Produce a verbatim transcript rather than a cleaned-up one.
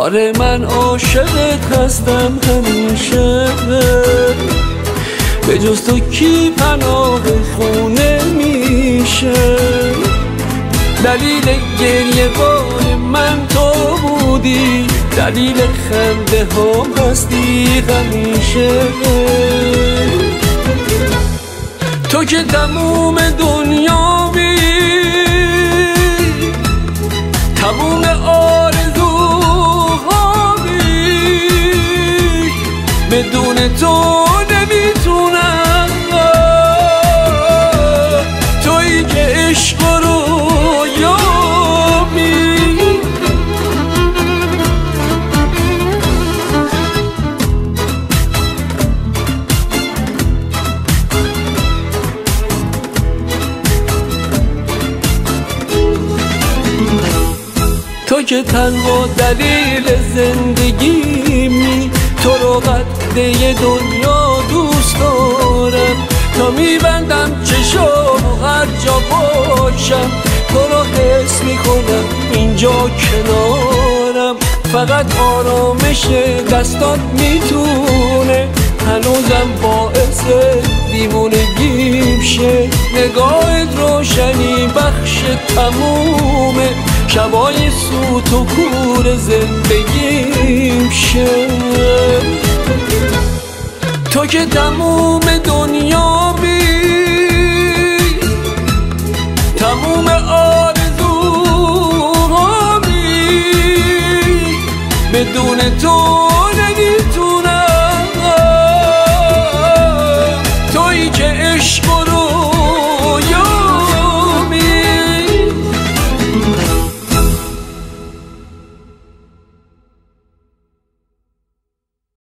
آره من عاشقت هستم همیشه، به جز تو کی پناه خونه میشه؟ دلیل گریه بار من تو بودی، دلیل خنده هم هستی همیشه. تو که تموم دنیامی، تموم آرزوهامی، بدون تو نمیتونم. تویی که عشق رو یامی، تو که تنها دلیل زندگیمی، تو رو قده دنیا دوست دارم. تا میبندم چشام و هر جا باشم، تو رو حس میکنم اینجا کنارم. فقط آرامش دستات میتونه هنوزم باعث دیوونگیم شه. نگاهت روشنی بخش تمومه، شبای سوت و کور زندگیم شه. تو که تموم دنیامی، تموم آرزوهامی، بدون تو نمیتونم. تویی که عشق رو